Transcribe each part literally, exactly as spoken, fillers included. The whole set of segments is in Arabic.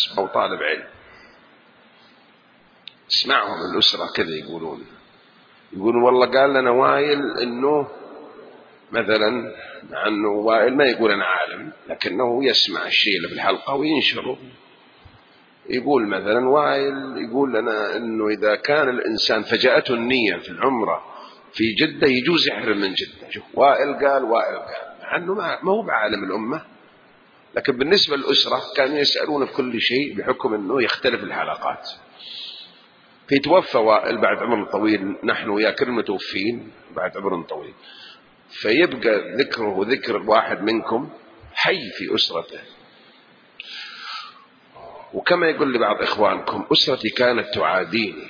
درس أو طالب علم، اسمعهم الأسرة كذا يقولون يقولون والله قال لنا وائل إنه مثلا، مع أنه وائل ما يقول أنا عالم لكنه يسمع الشيء اللي في الحلقة وينشره. يقول مثلا وائل يقول لنا إنه إذا كان الإنسان فجأته النية في العمرة في جدة يجوز يحرم من جدة. شوف وائل قال وائل قال مع أنه ما هو بعالم الأمة، لكن بالنسبة للأسرة كانوا يسألون في كل شيء بحكم أنه يختلف الحلقات. فيتوفى وائل بعد عمر طويل، نحن وياه كل متوفين بعد عمر طويل، فيبقى ذكره وذكر واحد منكم حي في أسرته. وكما يقول لبعض إخوانكم أسرتي كانت تعاديني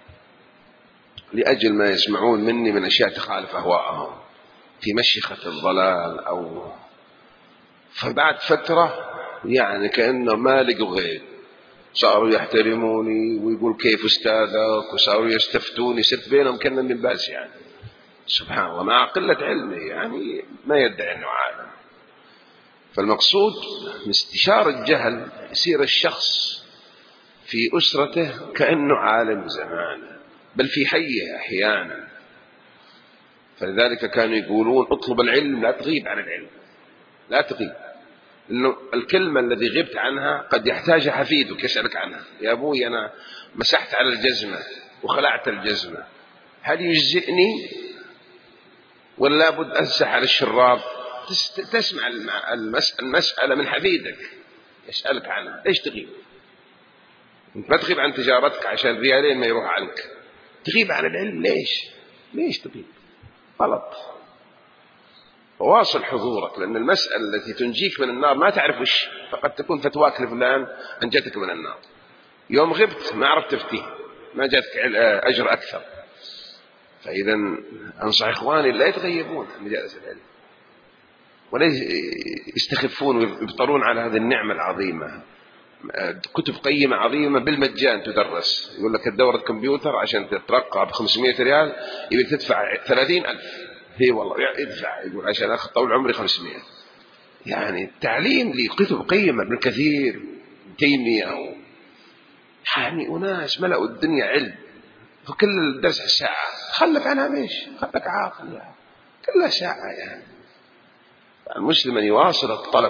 لأجل ما يسمعون مني من أشياء تخالف أهواءهم في مشيخة الضلال، أو فبعد فترة يعني كأنه ما لقوا غير، صاروا يحترموني ويقول كيف أستاذك، وصاروا يستفتوني، صرت بينهم كأنه من باس يعني. سبحان الله مع قلة علمي يعني ما يدعي أنه عالم. فالمقصود من استشار الجهل يصير الشخص في أسرته كأنه عالم زمانه بل في حيه أحيانا. فلذلك كانوا يقولون اطلب العلم لا تغيب عن العلم، لا تغيب، إنه الكلمة الذي غبت عنها قد يحتاج حفيدك يسألك عنها. يا أبوي أنا مسحت على الجزمة وخلعت الجزمة، هل يجزئني ولا لابد أمسح على الشراب؟ تسمع المسألة من حفيدك يسألك عنها. ليش تغيب؟ أنت ما تغيب عن تجارتك عشان ريالين ما يروح عنك، تغيب عن العلم ليش؟ ليش تغيب؟ غلط. وواصل حضورك، لأن المسألة التي تنجيك من النار ما تعرف وش، فقد تكون فتواك لفلان أنجتك من النار، يوم غبت ما عرفت تفتيه ما جاتك أجر أكثر. فإذا أنصح إخواني لا يتغيبون عن مجالس العلم ولا يستخفون ويبطرون على هذه النعمة العظيمة. كتب قيمة عظيمة بالمجان تدرس، يقول لك الدورة كمبيوتر عشان تترقى بخمسمائة ريال يبي تدفع ثلاثين ألف. هي والله يدفع، يقول عشان أخذ طول عمري خمسمائة. يعني التعليم لكتب قيمة ابن كثير تيمية و... يعني أناس ملأوا الدنيا علم، فكل الدرس ساعة خلف عنها ميش، خلك عاقل يعني. كلها ساعة يعني. المسلم أن يواصل الطلب.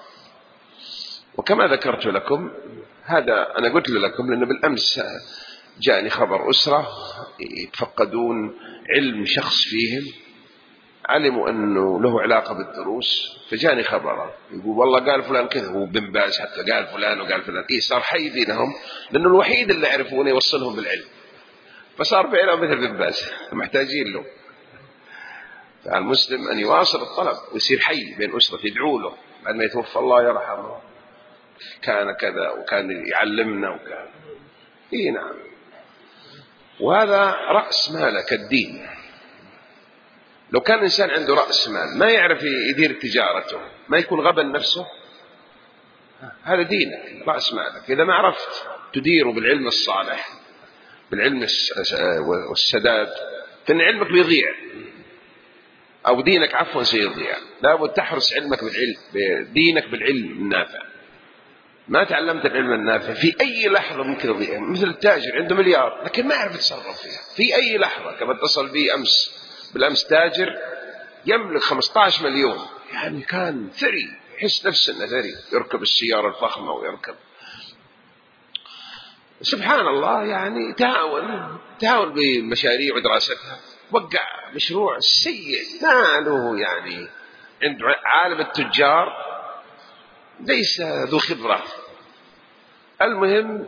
وكما ذكرت لكم هذا أنا قلت لكم لأنه بالأمس جاءني خبر أسرة يتفقدون علم شخص فيهم، علموا أنه له علاقة بالدروس، فجاني خبر يقول والله قال فلان كذا، هو بن باز حتى قال فلان وقال فلان، إيه صار حي بينهم لأنه الوحيد اللي يعرفونه يوصلهم بالعلم، فصار بينهم مثل بن باز محتاجين له. فالمسلم أن يواصل الطلب ويصير حي بين أسرة، يدعو له بعد ما يتوفى الله يرحمه كان كذا وكان يعلمنا وكان إيه نعم. وهذا رأس مالك الدين. لو كان إنسان عنده رأس مال ما يعرف يدير تجارته ما يكون غبن نفسه، هذا دينك رأس مالك. إذا ما عرفت تديره بالعلم الصالح بالعلم والسداد فإن علمك بيضيع أو دينك عفوا سيضيع. لابد تحرص علمك بالعلم دينك بالعلم النافع. ما تعلمت العلم النافع في أي لحظة ممكن يضيع. مثل التاجر عنده مليار لكن ما يعرف يتصرف فيها في أي لحظة. كما اتصل بي أمس بالأمس تاجر يملك خمسة عشر مليون، يعني كان ثري، يحس نفسه أنه ثري، يركب السيارة الفخمة ويركب. سبحان الله يعني تعاون تعاون بمشاريع ودراستها، وقع مشروع سيء ما له يعني عند عالم التجار ليس ذو خبرة. المهم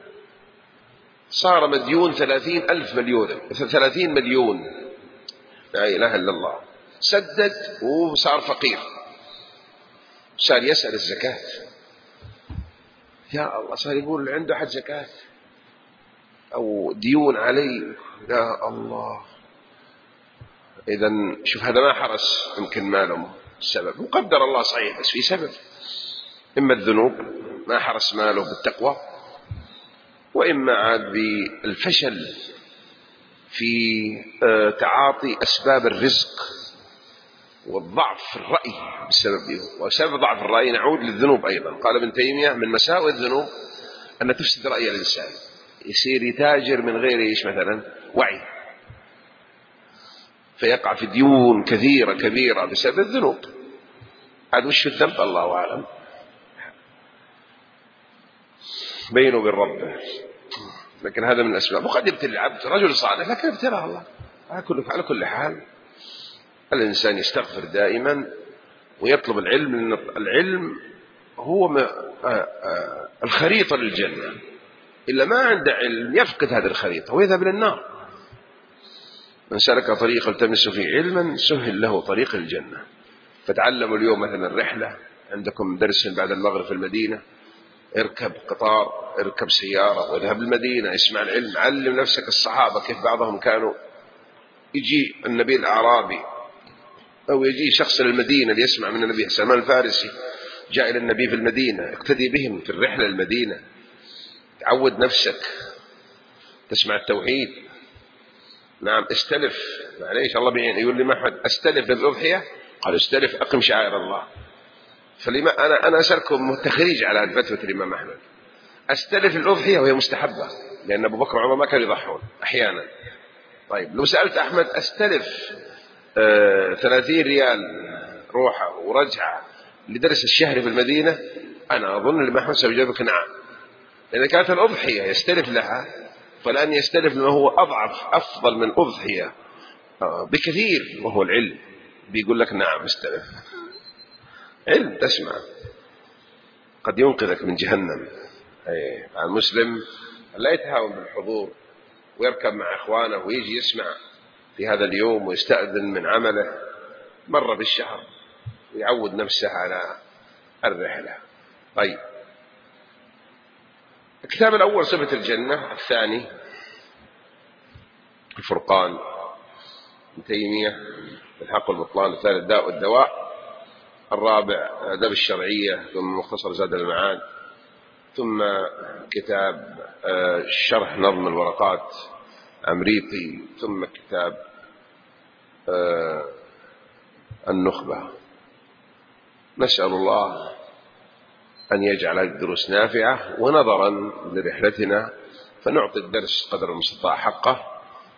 صار مديون ثلاثين ألف مليون ثلاثين مليون، لا إله إلا الله. سدد وصار فقير، صار يسأل الزكاة. يا الله صار يقول عنده حد زكاة أو ديون علي، يا الله. إذن شوف هذا ما حرس يمكن ماله السبب، وقدر الله صحيح بس في سبب، إما الذنوب ما حرس ماله بالتقوى، وإما عاد بالفشل في تعاطي أسباب الرزق والضعف في الرأي بسببه. وسبب ضعف الرأي نعود للذنوب أيضا. قال ابن تيمية من مساوئ الذنوب أن تفسد رأي الإنسان، يصير يتاجر من غير إيش مثلا وعي، فيقع في ديون كثيرة كبيرة بسبب الذنوب. هذا وش الذنب؟ الله أعلم، بينه وبين ربه. لكن هذا من الأسباب. وقد يبتلي العبد رجل صالح لكن ابتلاه الله. على كل حال الإنسان يستغفر دائما ويطلب العلم، لأن العلم هو الخريطة للجنة. إلا ما عنده علم يفقد هذه الخريطة ويذهب إلى النار. من سلك طريق التمس فيه علما سهل له طريق الجنة. فتعلموا اليوم مثلا رحلة، عندكم درس بعد المغرب في المدينة، اركب قطار، اركب سيارة واذهب المدينة، اسمع العلم، علم نفسك. الصحابة كيف بعضهم كانوا يجي النبي الأعرابي أو يجي شخص للمدينة ليسمع من النبي. سلمان الفارسي جاء إلى النبي في المدينة، اقتدي بهم في الرحلة المدينة، تعود نفسك تسمع التوحيد. نعم استلف، معليش الله بعين. يقول لي محمد استلف بالأضحية، قال استلف أقم شعائر الله. فلما أنا أنا أسألكم تخريج على فتوى الإمام أحمد، استلف الأضحية وهي مستحبة، لأن أبو بكر وعمر ما كانوا يضحون أحيانا. طيب لو سألت أحمد استلف آه ثلاثين ريال روحة ورجعة لدرس الشهر في المدينة، أنا أظن الإمام أحمد سيجيبك نعم، لأن كانت الأضحية يستلف لها، فالآن يستلف لما هو أضعف أفضل من الأضحية آه بكثير، وهو العلم. بيقول لك نعم استلف. علم تسمع قد ينقذك من جهنم. أي المسلم لا يتهاون بالحضور ويركب مع إخوانه ويجي يسمع في هذا اليوم ويستأذن من عمله مرة بالشهر ويعود نفسه على الرحلة. طيب الكتاب الأول صفة الجنة، الثاني الفرقان ابن تيمية، الحق والبطلان، الثالث الداء والدواء، الرابع آداب الشرعية، ثم مختصر زاد المعاد، ثم كتاب شرح نظم الورقات أمريكي، ثم كتاب النخبة. نسأل الله أن يجعل هذه الدروس نافعة، ونظرا لرحلتنا فنعطي الدرس قدر المستطاع حقه،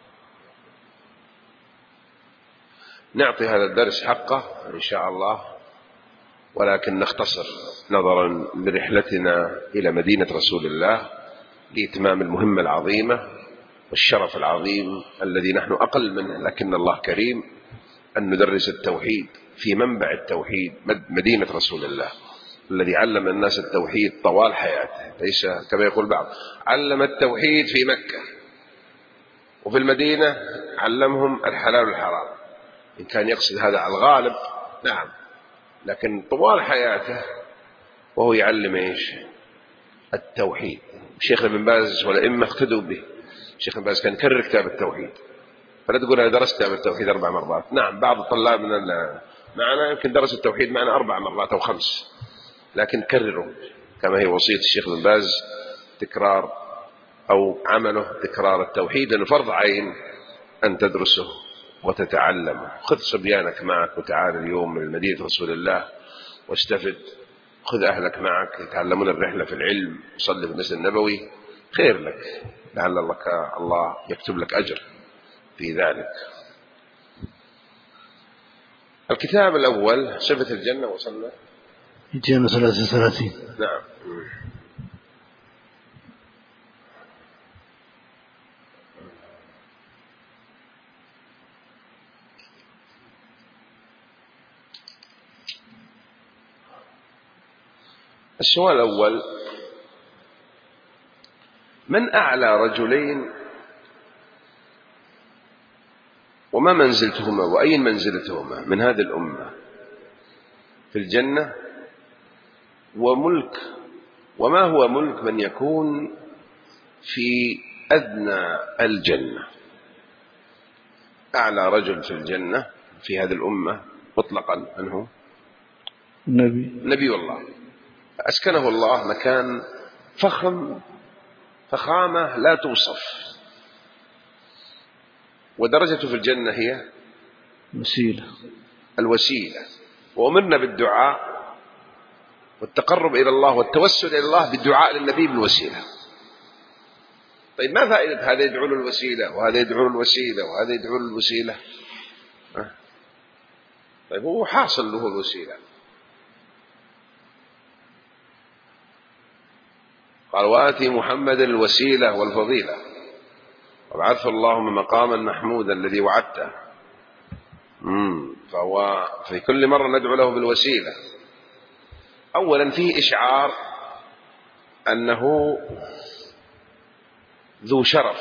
نعطي هذا الدرس حقه إن شاء الله، ولكن نختصر نظرا لرحلتنا إلى مدينة رسول الله لإتمام المهمة العظيمة والشرف العظيم الذي نحن أقل منه، لكن الله كريم أن ندرس التوحيد في منبع التوحيد مدينة رسول الله الذي علم الناس التوحيد طوال حياته، ليس كما يقول بعض علم التوحيد في مكة وفي المدينة علمهم الحلال والحرام. إن كان يقصد هذا على الغالب نعم، لكن طوال حياته وهو يعلم إيش؟ التوحيد. الشيخ ابن باز والأئمة اقتدوا به. الشيخ ابن باز كان يكرر كتاب التوحيد، فلا تقول أنا درست كتاب التوحيد أربع مرات. نعم بعض الطلاب من معنا يمكن درس التوحيد معنا أربع مرات أو خمس، لكن كرروا كما هي وصية الشيخ ابن باز، تكرار أو عمله تكرار التوحيد، لأنه فرض عين أن تدرسه وتتعلم. خذ صبيانك معك وتعال اليوم من مدينة رسول الله واستفد، خذ أهلك معك يتعلمون الرحلة في العلم، وصلي في المسجد النبوي، خير لك، لعل الله يكتب لك أجر في ذلك. الكتاب الأول صفة الجنة، وصلنا مئتين وثلاثة وثلاثين. نعم. السؤال الأول: من أعلى رجلين وما منزلتهما وأين منزلتهما من هذه الأمة في الجنة، وملك وما هو ملك من يكون في أدنى الجنة؟ أعلى رجل في الجنة في هذه الأمة مطلقا من هو؟ النبي نبي الله، أسكنه الله مكان فخم فخامة لا توصف، ودرجته في الجنة هي وسيلة الوسيلة. وأمرنا بالدعاء والتقرب إلى الله والتوسل إلى الله بالدعاء للنبي بالوسيلة. طيب ما فائدة هذا يدعو له الوسيلة وهذا يدعو له الوسيلة وهذا يدعو له الوسيلة؟ أه؟ طيب هو حاصل له الوسيلة. قال وآتي محمد الوسيلة والفضيلة وابعثه اللهم مقاما محمودا الذي وعدته. مم. فهو في كل مرة ندعو له بالوسيلة. أولا فيه إشعار أنه ذو شرف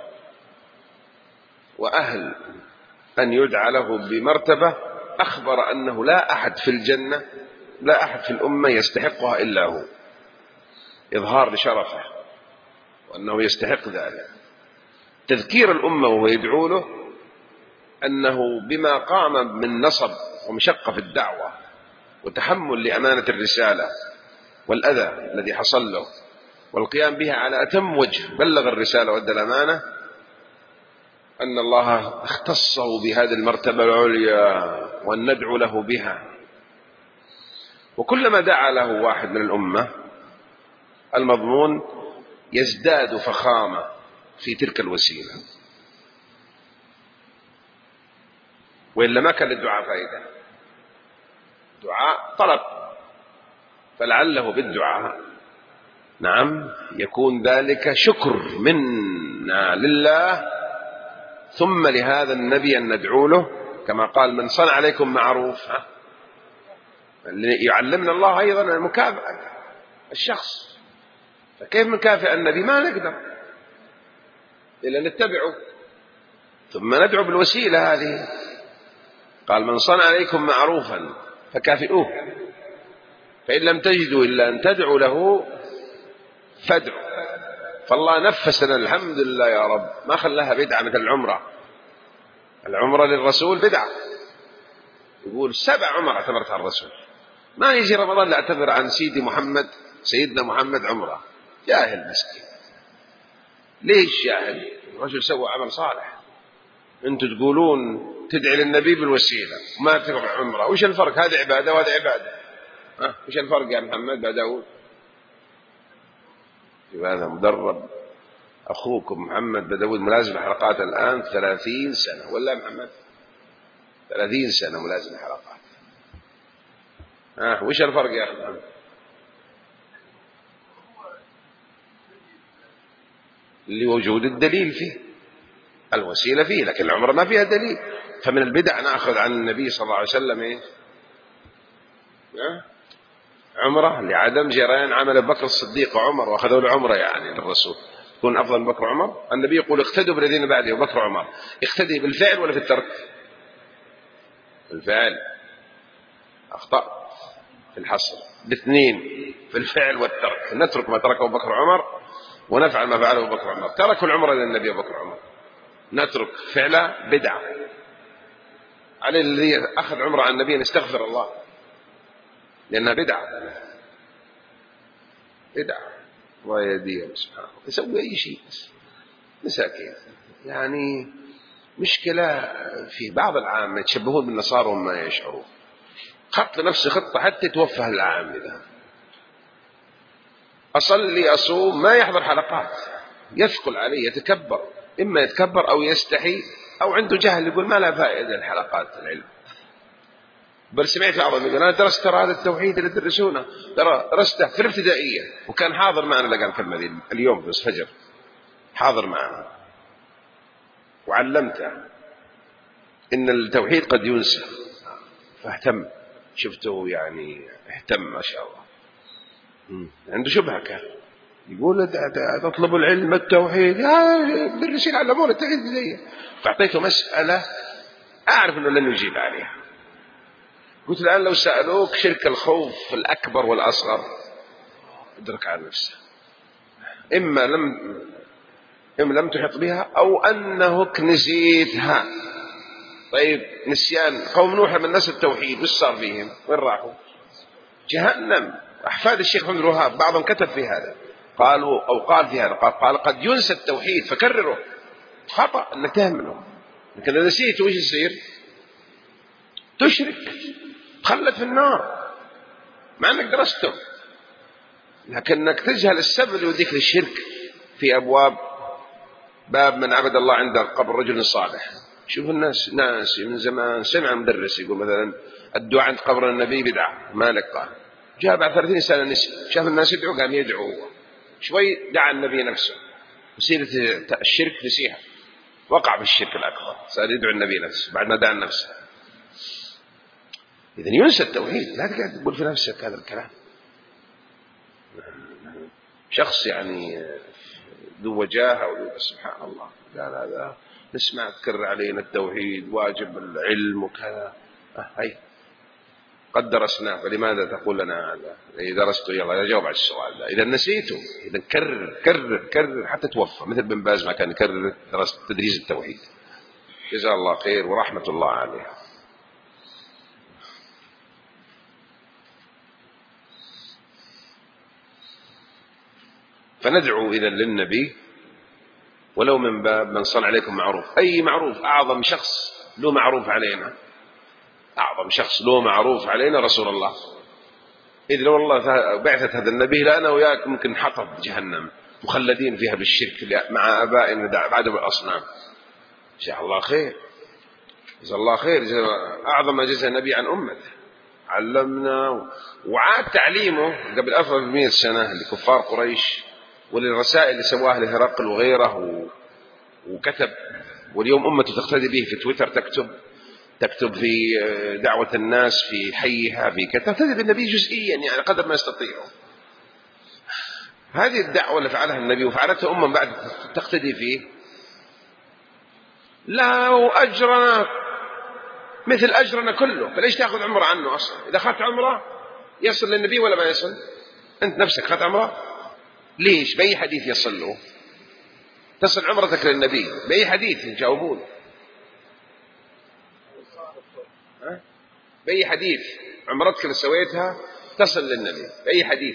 وأهل أن يدعى له بمرتبة أخبر أنه لا أحد في الجنة لا أحد في الأمة يستحقها إلا هو، إظهار لشرفه وأنه يستحق ذلك. تذكير الأمة وهو يدعو له أنه بما قام من نصب ومشقة في الدعوة وتحمل لأمانة الرسالة والأذى الذي حصل له والقيام بها على أتم وجه بلغ الرسالة وأدى الأمانة، أن الله اختصه بهذه المرتبة العليا وأن ندعو له بها. وكلما دعا له واحد من الأمة المضمون يزداد فخامة في تلك الوسيلة، وإلا ما كان للدعاء فائدة. دعاء طلب، فلعله بالدعاء نعم يكون ذلك شكر منا لله ثم لهذا النبي أن ندعو له، كما قال من صنع عليكم معروف. يعلمنا الله أيضا المكافأة الشخص، فكيف نكافئ النبي؟ ما نقدر إلا نتبعه ثم ندعو بالوسيلة هذه. قال من صنع عليكم معروفا فكافئوه، فإن لم تجدوا إلا أن تدعوا له فادعوا. فالله نفسنا الحمد لله يا رب، ما خلاها بدعة مثل العمرة. العمرة للرسول بدعة، يقول سبع عمر اعتمرت على الرسول، ما يجي رمضان لا اعتذر عن سيدي محمد سيدنا محمد عمرة. جاهل مسكين. ليش جاهل؟ الرجل سوى عمل صالح، انتم تقولون تدعي للنبي بالوسيلة وما تروح عمرة، وش الفرق؟ هذه عبادة وهذا عبادة. ها وش الفرق يا محمد بعد داود؟ هذا مدرب أخوكم محمد بداود ملازم حلقات الآن ثلاثين سنة ولا محمد؟ ثلاثين سنة ملازم حلقات. ها وش الفرق يا أخي محمد؟ اللي وجود الدليل فيه، الوسيلة فيه، لكن العمرة ما فيها دليل. فمن البدع نأخذ عن النبي صلى الله عليه وسلم إيه؟ عمرة لعدم جريان عمل أبي بكر الصديق وعمر، وأخذوا له عمرة يعني للرسول يكون أفضل من بكر وعمر. النبي يقول اقتدوا بالذين بعده وبكر وعمر. اقتدي بالفعل ولا في الترك؟ بالفعل. أخطأ في الحصر. باثنين، في الفعل والترك. نترك ما تركه بكر وعمر ونفعل ما فعله بكر وعمر. تركوا العمرة للنبي وبكر وعمر، نترك فعله بدعة. على الذي أخذ عمرة عن النبي نستغفر الله لأنها بدعة بدعة. الله يهديهم سبحانه، يسوي أي شيء مساكين. يعني مشكلة في بعض العامة يتشبهون بالنصارى وما يشعرون. خط لنفسه خطة حتى توفه العام. إذا أصلي أصوم ما يحضر حلقات، يثقل عليه، يتكبر، إما يتكبر أو يستحي أو عنده جهل يقول ما لا فائدة الحلقات العلم. بل سمعت بعضهم يقول أنا درست ترى هذا التوحيد اللي تدرسونه ترى درسته في الابتدائية، وكان حاضر معنا لقى الكلمة دي اليوم بس فجر حاضر معنا وعلمته إن التوحيد قد ينسى، فاهتم. شفته يعني اهتم ما شاء الله. عنده شبهة كان يقول تطلب العلم التوحيد، يا مدرسين علمونا التوحيد زي. فأعطيته مسألة أعرف أنه لن يجيب عليها. قلت الآن لو سألوك شرك الخوف الأكبر والأصغر ادرك على نفسه، إما لم إما لم تحط بها أو أنك نسيتها. طيب نسيان قوم نوح من نسوا التوحيد وش صار فيهم؟ وين راحوا؟ جهنم. أحفاد الشيخ محمد الوهاب بعضهم كتب في هذا، قالوا أو قال في هذا قال, قال قد ينسى التوحيد فكرره. خطأ أنك تهمله، لكن إذا نسيت وش يصير؟ تشرك، تخلد في النار مع أنك درسته، لكنك تجهل السبب اللي يوديك للشرك في أبواب باب من عبد الله عند قبر رجل صالح. شوف الناس ناس من زمان سمع مدرس يقول مثلا الدعاء عند قبر النبي بدعة ما لقاه، جاء بعد ثلاثين سنة نسي، شاف الناس يدعو قام يدعو هو شوي، دعا النبي نفسه، وسيرة الشرك نسيها، وقع في الشرك الأكبر، صار يدعو النبي نفسه بعد ما دعا نفسه. إذن ينسى التوحيد، لا تقعد تقول في نفسك هذا الكلام. شخص يعني ذو وجاهة وذو سبحان الله، لا لا لا نسمع تكرر علينا التوحيد واجب العلم وكذا، هاي قد درسناه فلماذا تقول لنا هذا؟ إذا درسته يلا جاوب على السؤال ده، إذا نسيته إذا كرر كرر كرر حتى توفى، مثل بن باز ما كان يكرر درس تدريس التوحيد، جزاه الله خير ورحمة الله عليه. فندعو إذا للنبي ولو من باب من صنع عليكم معروف، أي معروف. أعظم شخص له معروف علينا، أعظم شخص له معروف علينا رسول الله. إذ لو الله بعثت هذا النبي لأنا وياك ممكن حطب جهنم مخلدين فيها بالشرك مع آبائنا بعد بالأصنام. جزاه الله خير، جزاه الله خير، أعظم ما جزى النبي عن أمته، علمنا وعاد تعليمه قبل أكثر من مئة سنة لكفار قريش وللرسائل اللي سواها لهرقل وغيره، وكتب، واليوم أمته تقتدي به في تويتر، تكتب تكتب في دعوة الناس في حيها في كتب، تقتدي بالنبي جزئيا يعني قدر ما يستطيعوا. هذه الدعوة اللي فعلها النبي وفعلتها أمم بعد تقتدي فيه، لو أجرنا مثل أجرنا كله، فليش تأخذ عمره عنه أصلا؟ إذا أخذت عمره يصل للنبي ولا ما يصل؟ أنت نفسك أخذت عمره ليش؟ بأي حديث يصل له؟ تصل عمرتك للنبي بأي حديث يجاوبون؟ بأي حديث عمرتك اللي سويتها تصل للنبي بأي حديث؟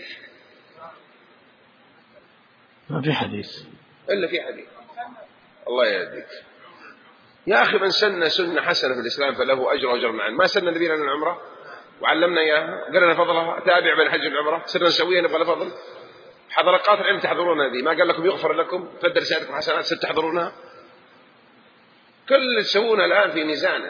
ما في حديث إلا في حديث. الله يهديك يا أخي، من سن سنة حسنة في الإسلام فله أجر وأجر معا. ما سن النبي لنا العمرة وعلمنا إياها، قلنا فضلها، تابع بين الحج والعمرة، صرنا نسويها نبغى فضل. حضرقات العلم تحضرون هذه، ما قال لكم يغفر لكم فدر سائركم حسنات ست تحضرونها؟ كل اللي تسوونه الآن في ميزانه.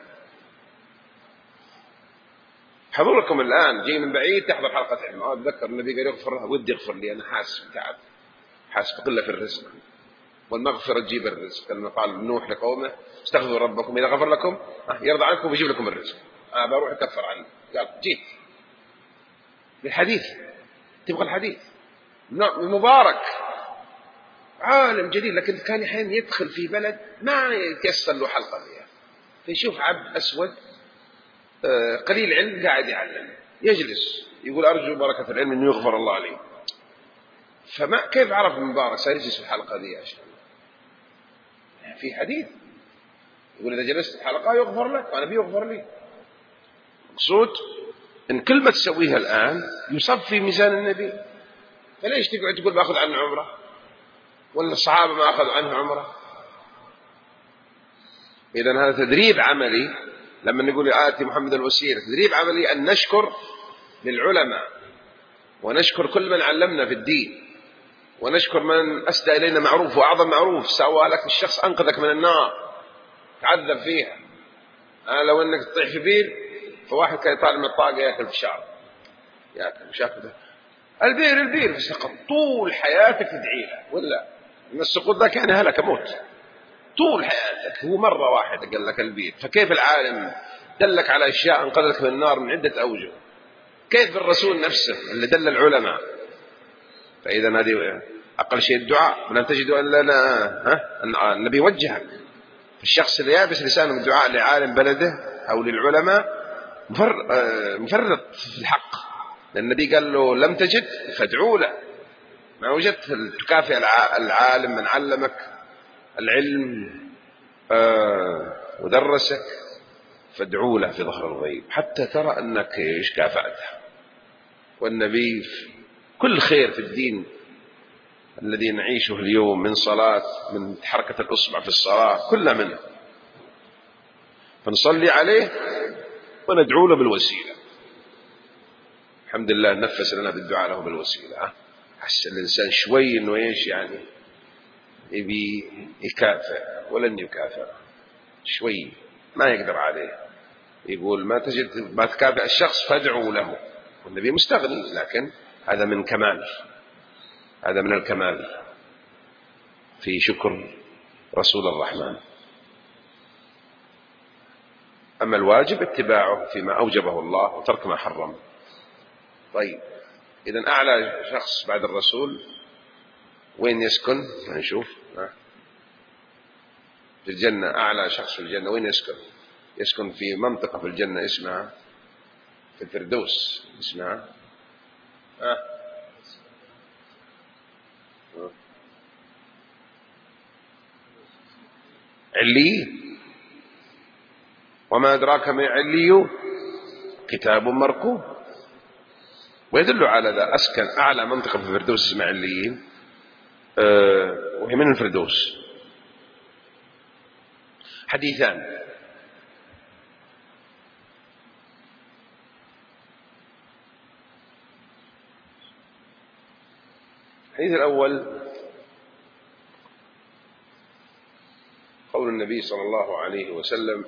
حضوركم الآن جاي من بعيد تحضر حلقة علم، أتذكر النبي قال يغفر لها، ودي يغفر لي أنا حاسس بتعب، حاسس بقلة في الرزق، والمغفرة تجيب الرزق. لما قال نوح لقومه استغفروا ربكم إذا غفر لكم يرضى عنكم ويجيب لكم الرزق، أنا بروح أكفر عنه. قال جيت بالحديث، تبغى الحديث مبارك عالم جديد، لكن كان حين يدخل في بلد ما يتيسر له حلقة فيها، فيشوف عبد أسود قليل علم قاعد يعلم، يجلس يقول أرجو بركة العلم إنه يغفر الله لي. فما كيف عرف مبارك صار يجلس في الحلقة دي عشان في حديث يقول إذا جلست في الحلقة يغفر لك وأنا بيغفر لي. مقصود إن كل ما تسويها الآن يصب في ميزان النبي، فليش تقعد تقول بأخذ عنه عمره ولا الصحابة ما أخذوا عنه عمره؟ إذن هذا تدريب عملي. لما نقول آتي محمد الوسيلة تدريب عملي أن نشكر للعلماء ونشكر كل من علمنا في الدين ونشكر من أسدى إلينا معروف، وأعظم معروف سوى لك الشخص أنقذك من النار تعذب فيها. أنا لو أنك تطيح في بير فواحد كان يطالع من الطاقة يأكل في شعر يأكل مش يأكل البير البير في سقط طول حياتك تدعي له، ولا من السقوط ذاك يعني هلك موت طول حياتك، هو مرة واحدة قال لك البير. فكيف العالم دلك على أشياء أنقذك من النار من عدة أوجه، كيف الرسول نفسه اللي دل العلماء؟ فإذا هذه أقل شيء الدعاء، ولم تجدوا أن لنا ها النبي وجهك. الشخص اللي يابس لسانه بالدعاء لعالم بلده أو للعلماء مفرط في الحق، لأن النبي قال له لم تجد فادعوا له، ما وجدت تكافئ العالم من علمك العلم ودرسك فادعوا له في ظهر الغيب حتى ترى أنك إيش كافأته. والنبي كل خير في الدين الذي نعيشه اليوم من صلاة، من حركة الأصبع في الصلاة كلها منه، فنصلي عليه وندعو له بالوسيلة. الحمد لله نفس لنا بالدعاء له بالوسيلة. حس الإنسان شوي إنه إيش يعني يبي يكافئ ولن يكافئ شوي ما يقدر عليه، يقول ما تجد ما تكافئ الشخص فادعوا له، والنبي مستغني، لكن هذا من كمال، هذا من الكمال في شكر رسول الرحمن. أما الواجب اتباعه فيما أوجبه الله وترك ما حرم. طيب إذن أعلى شخص بعد الرسول وين يسكن؟ نشوف في الجنة. أعلى شخص في الجنة وين يسكن؟ يسكن في منطقة في الجنة اسمها في الفردوس، اسمها أه؟ علي. وما أدراك ما علي؟ كتاب مرقوم. ويدل على ذا أسكن أعلى منطقة في الفردوس اسمها عليين، أه وهي من الفردوس. حديثان. الحديث الأول قول النبي صلى الله عليه وسلم: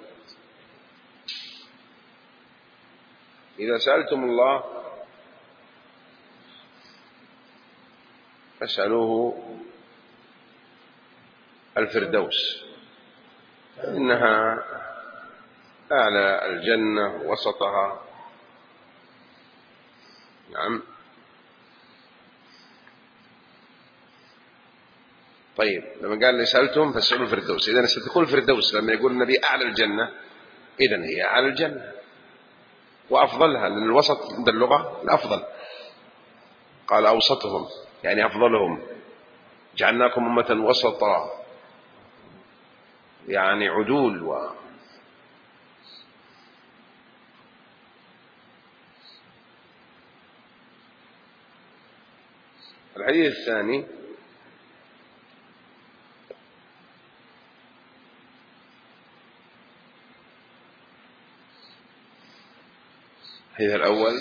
إذا سألتم الله فاسألوه الفردوس، إنها أعلى الجنة وسطها. نعم. طيب لما قال لي سألتم فاسألوا الفردوس، إذن ستكون الفردوس لما يقول النبي أعلى الجنة، إذن هي أعلى الجنة وأفضلها، لأن الوسط عند اللغة الأفضل. قال أوسطهم يعني أفضلهم، جعلناكم أمة وسطا يعني عدول. و الحديث الثاني الحديث الأول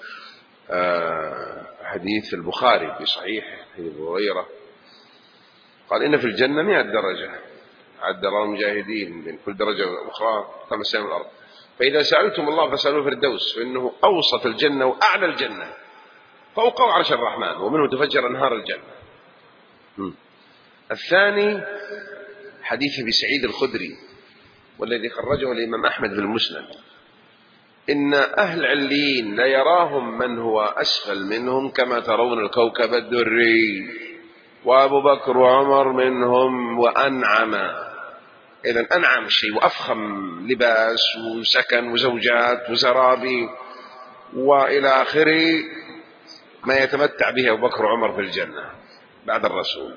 حديث البخاري في صحيح حديث أبو هريرة قال: إن في الجنة مئة درجة عد الله المجاهدين بين كل درجة أخرى خمس سنين من الأرض، فإذا سألتم الله فاسألوه الفردوس، فإنه أوسط الجنة وأعلى الجنة فوقه عرش الرحمن ومنه تفجر أنهار الجنة. م. الثاني حديث أبي سعيد الخدري والذي خرجه الإمام أحمد في المسند: إن أهل عليين لا يراهم من هو أسفل منهم كما ترون الكوكب الدري، وأبو بكر وعمر منهم وأنعم. إذن أنعم شيء وأفخم لباس وسكن وزوجات وزرابي وإلى آخره ما يتمتع به أبو بكر وعمر في الجنة بعد الرسول.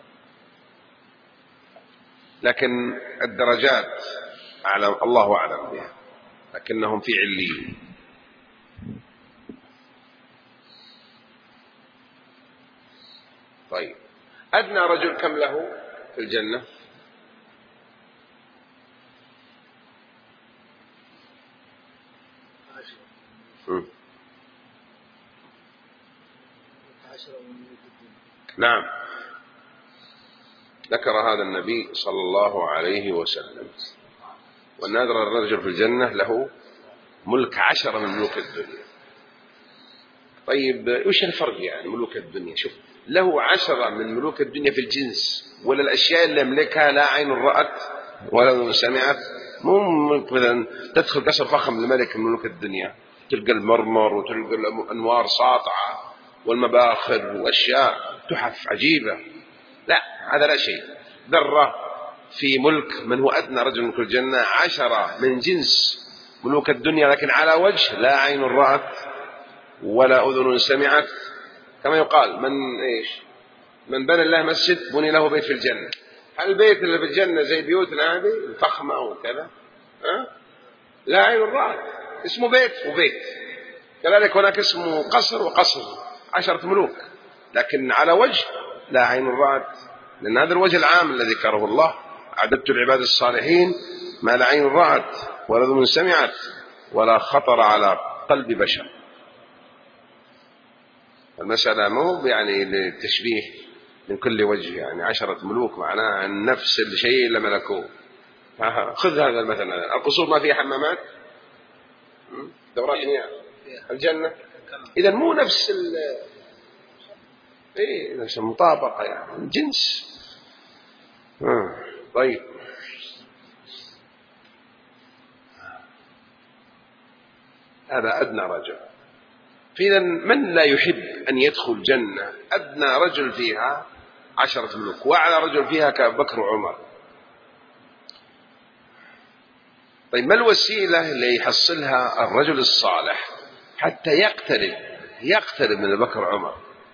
لكن الدرجات أعلم الله أعلم بها، لكنهم في عليين. طيب أدنى رجل كم له في الجنة؟ م. نعم، ذكر هذا النبي صلى الله عليه وسلم. والنادر الرجل في الجنة له ملك عشرة من ملوك الدنيا. طيب إيش الفرق يعني ملوك الدنيا؟ شوف، له عشرة من ملوك الدنيا في الجنس، ولا الأشياء اللي يملكها لا عين رأت ولا سمعت. مو مثلا تدخل قصر فخم لملك من ملوك الدنيا تلقى المرمر وتلقى الأنوار ساطعة والمباخر وأشياء تحف عجيبة. لا، هذا لا شيء، ذرة في ملك من هو أدنى رجل من كل جنة، عشرة من جنس ملوك الدنيا، لكن على وجه لا عين رأت ولا أذن سمعت. كما يقال: من إيش من بنى الله مسجد بني له بيت في الجنة. هل البيت اللي في الجنة زي بيوتنا هذه الفخمة أو كذا؟ أه؟ لا عين رأت، اسمه بيت وبيت. كذلك هناك اسمه قصر وقصر، عشرة ملوك، لكن على وجه لا عين رأت، لأن هذا الوجه العام الذي ذكره الله: أعددت العباد الصالحين ما لا عين رأت ولا أذن سمعت ولا خطر على قلب بشر. المسألة مو يعني للتشبيه من كل وجه، يعني عشرة ملوك معناها نفس الشيء اللي ملكوه. خذ هذا مثلا، القصور ما فيها حمامات، دورات مياه، الجنة إذا مو نفس ال إيه نفس المطابقة، يعني جنس. آه. طيب هذا أدنى رجل. فإذا من لا يحب أن يدخل جنة أدنى رجل فيها عشرة ملوك، وأعلى رجل فيها كأبو بكر وعمر. طيب ما الوسيلة اللي يحصلها الرجل الصالح حتى يقترب يقترب من أبو بكر وعمر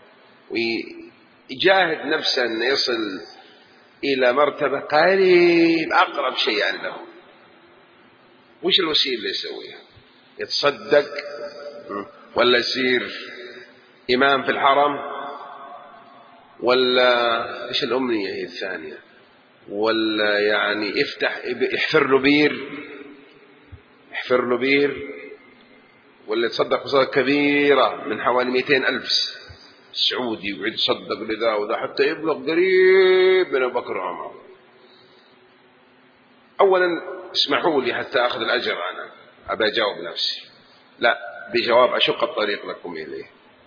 ويجاهد نفسه أن يصل إلى مرتبة قريب أقرب شيء يعني له؟ وش الوسيلة اللي يسويها؟ يتصدق ولا يصير إمام في الحرم، ولا إيش الأمنية هي الثانية، ولا يعني يفتح يحفر له بير يحفر له بير ولا يتصدق بصدقة كبيرة من حوالي مئتين ألف سعودي ويعيد يصدق لذا وذا حتى يبلغ قريب من أبو بكر وعمر. أولا اسمحوا لي حتى أخذ الأجر، أنا أبى أجاوب نفسي، لا بجواب أشق الطريق لكم إليه.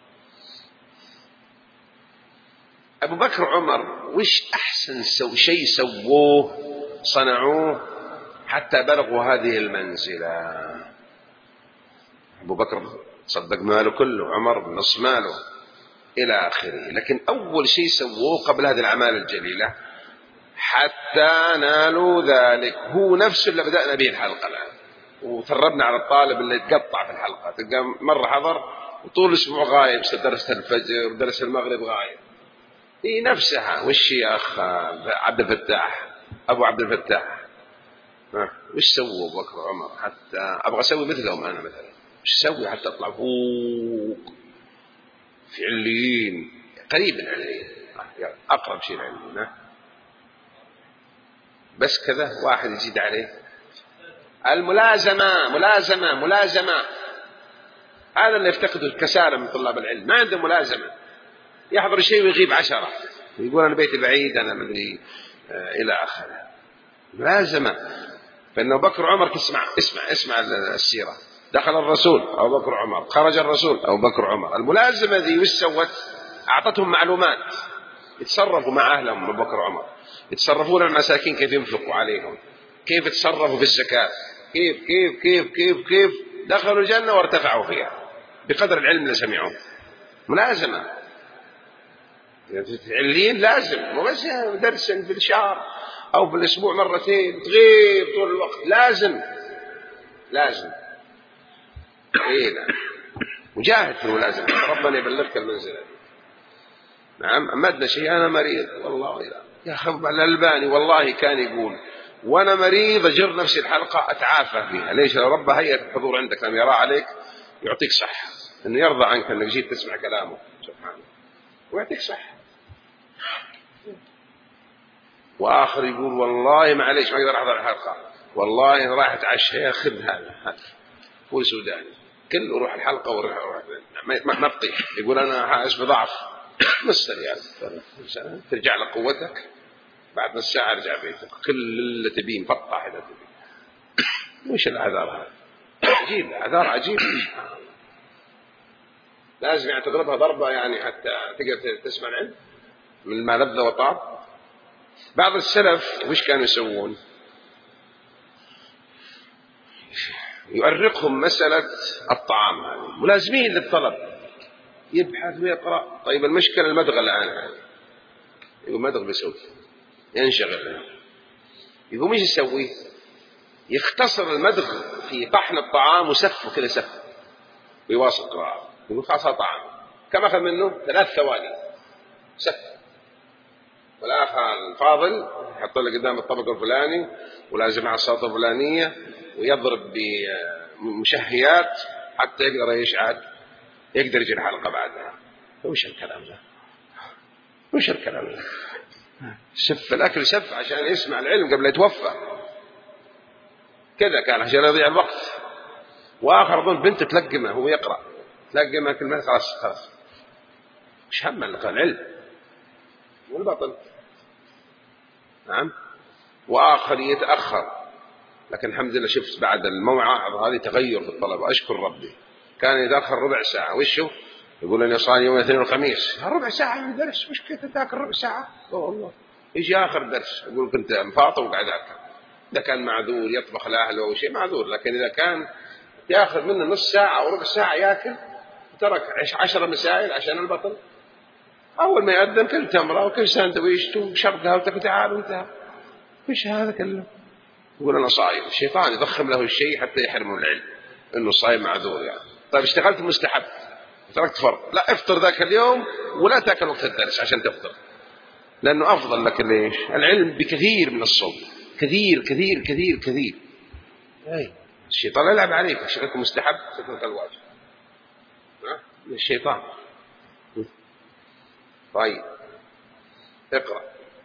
أبو بكر وعمر وش أحسن سو شيء سووه صنعوه حتى بلغوا هذه المنزلة؟ أبو بكر صدق ماله كله، عمر بنص ماله إلى آخره. لكن أول شيء سووه قبل هذه الأعمال الجليلة حتى نالوا ذلك هو نفسه اللي بدأنا به الحلقة الآن، وثربنا على الطالب اللي يتقطع في الحلقة، تلقى مرة حضر وطول الأسبوع غايب، درس الفجر ودرس المغرب غايب. هي نفسها. وش يا أخ عبد الفتاح أبو عبد الفتاح وش سووا أبو بكر وعمر حتى أبغى أسوي مثلهم أنا مثلا؟ وش سوي حتى أطلع فوق في عليين قريب من عليين، أقرب شيء عليين؟ بس كذا واحد يزيد عليه الملازمة ملازمة ملازمة. هذا اللي يفتقده الكسالى من طلاب العلم، ما عنده ملازمة، يحضر شيء ويغيب عشرة، يقول أنا بيتي بعيد أنا مدري آه إلى آخره. ملازمة. فإنه بكر وعمر تسمع اسمع اسمع السيرة، دخل الرسول أو بكر عمر، خرج الرسول أو بكر عمر. الملازمة ذي وش سوت؟ أعطتهم معلومات يتصرفوا مع أهلهم. أبو بكر وعمر يتصرفون المساكين كيف ينفقوا عليهم، كيف يتصرفوا في الزكاة، كيف كيف كيف كيف كيف دخلوا الجنة وارتفعوا فيها بقدر العلم اللي سمعوه. ملازمة. علين لازم، مو بس درس في الشهر أو في الأسبوع مرتين تغيب طول الوقت، لازم لازم إيه لا مجاهد في الملازمة، ربنا يبلغك المنزلة. نعم. أمدنا شيء أنا مريض والله لا يا خب الألباني والله كان يقول وأنا مريض أجر نفسي الحلقة أتعافى فيها. ليش؟ رب هيئة الحضور عندك لم يرى عليك يعطيك صحة، إنه يرضى عنك أنك جيت تسمع كلامه سبحانه ويعطيك صحة. وآخر يقول والله معليش ما أقدر أحضر الحلقة، والله أنا راح أتعشى، خذ هذا هو سوداني كله روح الحلقة وروح ما نبطي. يقول أنا حاسس بضعف نص ريال ترجع لك قوتك، بعد نص ساعة ارجع بيتك كل اللي تبين فطح إذا تبين. وش الأعذار هذا؟ عجيب، أعذار عجيب. لازم يعني تضربها ضربة يعني حتى تقدر تسمع العلم من ما لذ وطاب. بعض السلف وش كانوا يسوون؟ يؤرقهم مسألة الطعام، هذه ملازمين للطلب، يبحث ويقرأ. طيب المشكلة المدغ الآن يعني يقول مدغ بيسوي ينشغل، يقوم ايش يسوي؟ يختصر المدغ في طحن الطعام وسفه كذا سف ويواصل قراءة. يقول خلاص طعام كم أخذ منه؟ ثلاث ثواني سف. والآخر الفاضل يحط له قدام الطبق الفلاني ولازم مع السلطة الفلانية ويضرب بمشهيات حتى يقدر يشعد يقدر يجي الحلقة بعدها. وش الكلام ده؟ وش الكلام ده؟ سف الأكل سف عشان يسمع العلم قبل يتوفى، كذا كان عشان يضيع الوقت. وآخر ظن بنت تلقمه هو يقرأ، تلقمه كلمة خلاص خلاص مش هم اللي كان علم. والبطن. نعم. وآخر يتأخر، لكن الحمد لله شفت بعد الموعظة هذه تغير في الطلبة، أشكر ربي. كان يتأخر ربع ساعة، وشو يقول أني صار يوم الاثنين والخميس، ربع ساعة من درس، وش كنت تاكل ربع ساعة؟ والله يجي آخر درس يقول كنت مفاطر وقاعد أكل. إذا كان معذور يطبخ لأهله أو شيء معذور، لكن إذا كان يأخذ منه نص ساعة أو ربع ساعة يأكل، ترك عشر مسائل عشان البطن، أول ما يقدم كل تمرة وكل ساندويشت وشربها وتعال وانتهى. وش هذا كله؟ يقول أنا صايم. الشيطان يضخم له الشيء حتى يحرمه العلم إنه صايم معذور يعني. طيب اشتغلت مستحب تركت فرض، لا افطر ذاك اليوم ولا تأكل وقت الدرس عشان تفطر، لأنه أفضل لك ليش؟ العلم بكثير من الصوم، كثير كثير كثير كثير. أي الشيطان يلعب عليك، اشتغلت مستحب تترك الواجب. ها؟ الشيطان. طيب اقرأ.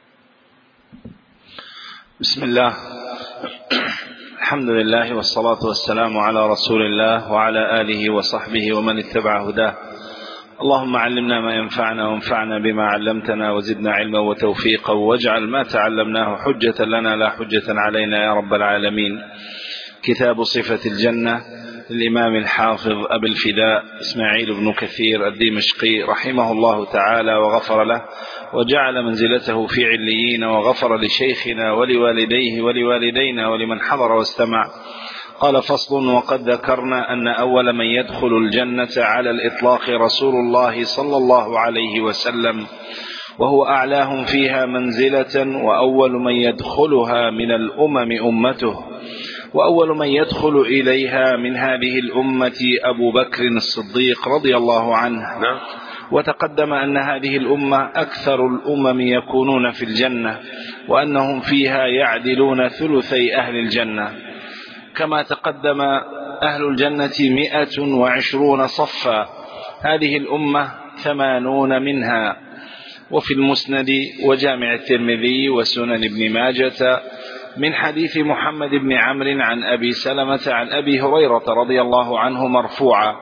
بسم الله، الحمد لله والصلاة والسلام على رسول الله وعلى آله وصحبه ومن اتبع هداه. اللهم علمنا ما ينفعنا وانفعنا بما علمتنا وزدنا علما وتوفيقا، واجعل ما تعلمناه حجة لنا لا حجة علينا يا رب العالمين. كتاب صفة الجنة للإمام الحافظ أبي الفداء إسماعيل بن كثير الدمشقي رحمه الله تعالى وغفر له، وجعل منزلته في عليين، وغفر لشيخنا ولوالديه ولوالدينا ولمن حضر واستمع. قال: فصل. وقد ذكرنا أن أول من يدخل الجنة على الإطلاق رسول الله صلى الله عليه وسلم، وهو أعلاهم فيها منزلة، وأول من يدخلها من الأمم أمته، وأول من يدخل إليها من هذه الأمة أبو بكر الصديق رضي الله عنه. نعم. وتقدم أن هذه الأمة أكثر الأمم يكونون في الجنة، وأنهم فيها يعدلون ثلثي أهل الجنة. كما تقدم أهل الجنة مئة وعشرون صفا، هذه الأمة ثمانون منها. وفي المسند وجامع الترمذي وسنن ابن ماجة من حديث محمد بن عمرو عن أبي سلمة عن أبي هريرة رضي الله عنه مرفوعا: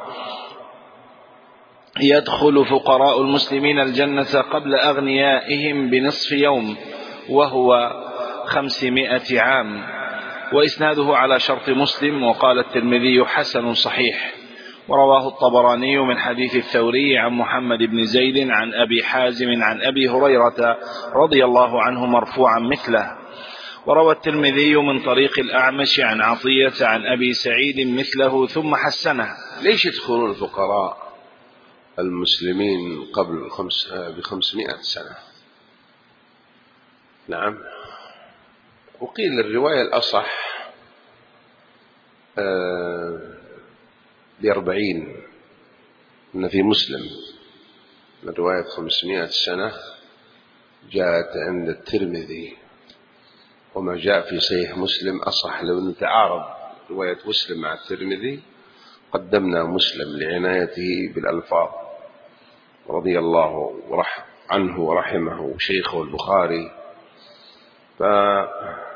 يدخل فقراء المسلمين الجنة قبل أغنيائهم بنصف يوم، وهو خمسمائة عام. وإسناده على شرط مسلم. وقال الترمذي: حسن صحيح. ورواه الطبراني من حديث الثوري عن محمد بن زيد عن أبي حازم عن أبي هريرة رضي الله عنه مرفوعا مثله. وروى الترمذي من طريق الأعمش عن عطية عن أبي سعيد مثله ثم حسنه. ليش يدخلون الفقراء المسلمين قبل خمس بخمسمائة سنة؟ نعم. وقيل الرواية الأصح آه بأربعين، إن في مسلم من رواية خمسمائة سنة جاءت عند الترمذي، وما جاء في صحيح مسلم أصح. لو أن تعارض رواية مسلم مع الترمذي قدمنا مسلم لعنايته بالألفاظ رضي الله عنه ورحمه شيخه البخاري. فرواية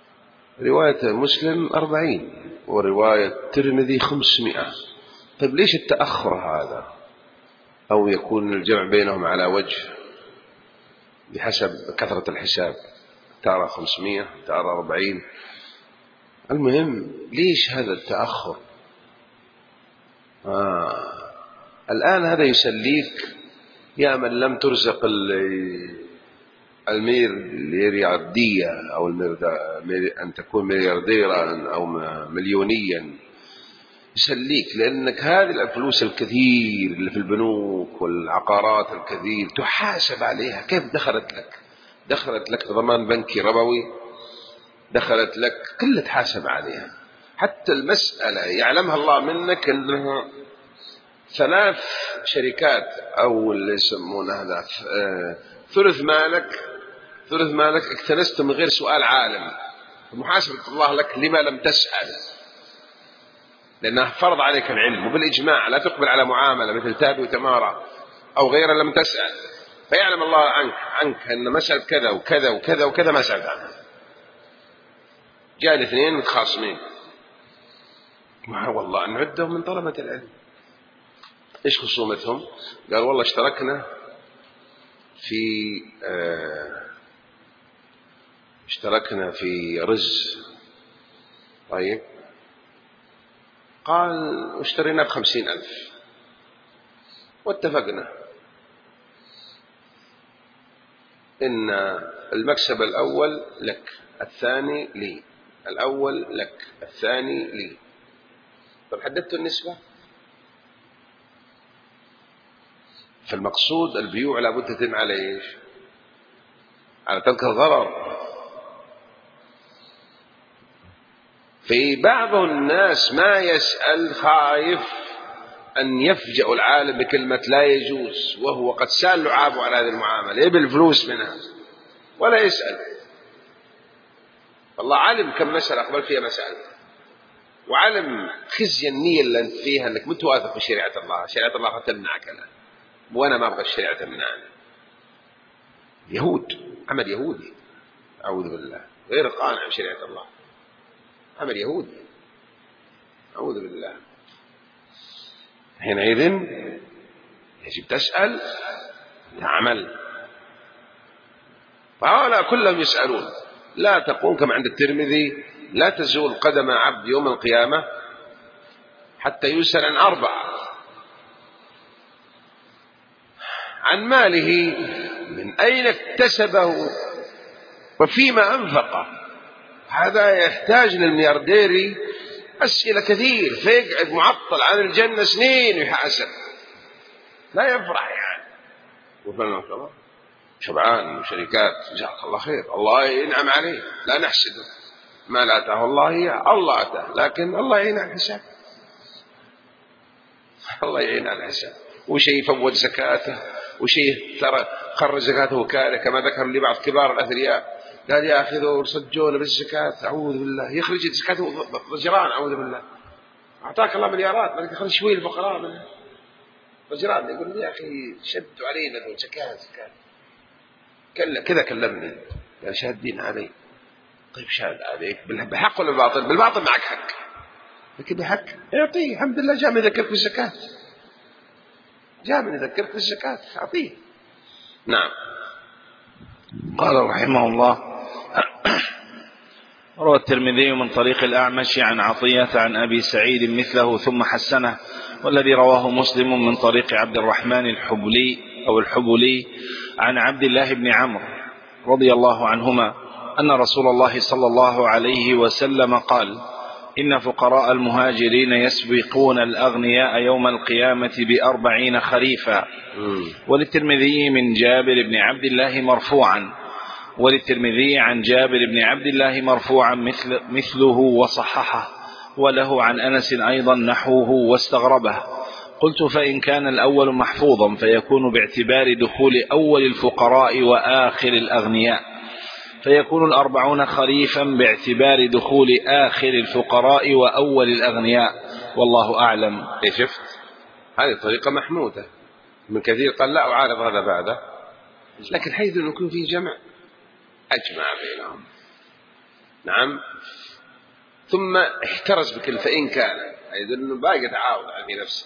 مسلم أربعين ورواية الترمذي خمسمائة. طيب ليش التأخر هذا؟ أو يكون الجمع بينهم على وجه بحسب كثرة الحساب، ترى خمسمائة ترى أربعين. المهم ليش هذا التأخر؟ آه. الآن هذا يسليك يا من لم ترزق الملياردية أو أن تكون مليارديرا أو مليونيا، يسليك لأنك هذه الفلوس الكثير اللي في البنوك والعقارات الكثير تحاسب عليها. كيف دخلت لك؟ دخلت لك ضمان بنكي ربوي، دخلت لك كل تحاسب عليها. حتى المسألة يعلمها الله منك أنها ثلاث شركات أو اللي يسمونه هذا ثلث مالك ثلث مالك اكتنست من غير سؤال عالم، محاسبة الله لك لما لم تسأل، لأنه فرض عليك العلم. وبالإجماع لا تقبل على معاملة مثل تابي وتمارة أو غيرها لم تسأل، فيعلم الله عنك عنك أن مسألة كذا وكذا وكذا وكذا ما سألت عنها. جاء الاثنين متخاصمين، ما والله نعدهم من طلبة العلم. إيش خصومتهم؟ قال والله اشتركنا في اه اشتركنا في رز، طيب قال اشترينا بخمسين ألف واتفقنا إن المكسب الأول لك الثاني لي، الأول لك الثاني لي. طب حددت النسبة؟ فالمقصود البيوع لابد تتم على إيش؟ على ترك الغرر. في بعض الناس ما يسأل، خايف أن يفجأ العالم بكلمة لا يجوز، وهو قد سال لعابه على هذه المعاملة، يبي الفلوس منها ولا يسأل. الله علم كم مسألة أقبل فيها مسألة، وعلم خزي النية اللي أنت فيها أنك متواثق بشريعة الله. شريعة الله قد تمنعك الآن، وأنا ما أبغى الشريعة تمنعني. يهود، عمل يهودي، أعوذ بالله، غير قانع بشريعة الله، عمل يهودي، أعوذ بالله. حينئذ يجب تسأل تعمل. فهؤلاء كلهم يسألون. لا تقوم كما عند الترمذي: لا تزول قدم عبد يوم القيامة حتى يسأل عن أربعة: عن ماله، من أين اكتسبه وفيما أنفقه. هذا يحتاج للمليارديري أسئلة كثير، فيقعد معطل عن الجنة سنين ويحاسب، لا يفرح يعني. وفلنا الله شبعان من شركات، جزاك الله خير، الله ينعم عليه، لا نحسده، ما لا أتاه الله إياه، الله أتاه، لكن الله يعين على الحساب، الله يعين على الحساب. وشيء يفوت زكاته، وشيء ترى خرج زكاته وكاله، كما ذكر لي بعض كبار الأثرياء، قال ياخذوا صجون بالزكاة، أعوذ بالله، يخرج زكاته ضجران، أعوذ بالله، أعطاك الله مليارات بدك يخرج شوي الفقراء منها ضجران. يقول لي يا أخي شدوا علينا ذو زكاة زكاة، كذا كلمني يا شادين علي. طيب شاد عليك بحق ولا بالباطل؟ بالباطل معك حق، لكن بحق يعطيه. الحمد لله جاء من يذكرك بالزكاة، جاء من يذكرك بالزكاة، أعطيه. نعم. قال رحمه الله: روى الترمذي من طريق الأعمش عن عطية عن أبي سعيد مثله ثم حسنه، والذي رواه مسلم من طريق عبد الرحمن الحبلي أو الحبلي عن عبد الله بن عمرو رضي الله عنهما أن رسول الله صلى الله عليه وسلم قال: إن فقراء المهاجرين يسبقون الأغنياء يوم القيامة بأربعين خريفا. وللترمذي من جابر بن عبد الله مرفوعا وللترمذي عن جابر بن عبد الله مرفوعا مثل مثله وصححه، وله عن أنس أيضا نحوه واستغربه. قلت: فإن كان الأول محفوظا فيكون باعتبار دخول أول الفقراء وآخر الأغنياء، فيكون الأربعون خريفا باعتبار دخول آخر الفقراء وأول الأغنياء، والله أعلم. شفت هذه الطريقة محمودة. من كثير قال لا أعارض هذا بعده، لكن حيث أنه يكون في جمع أجمع بينهم. نعم. ثم احترز بكل فإن كان، أيضا أنه باقي تعاود في نفسه،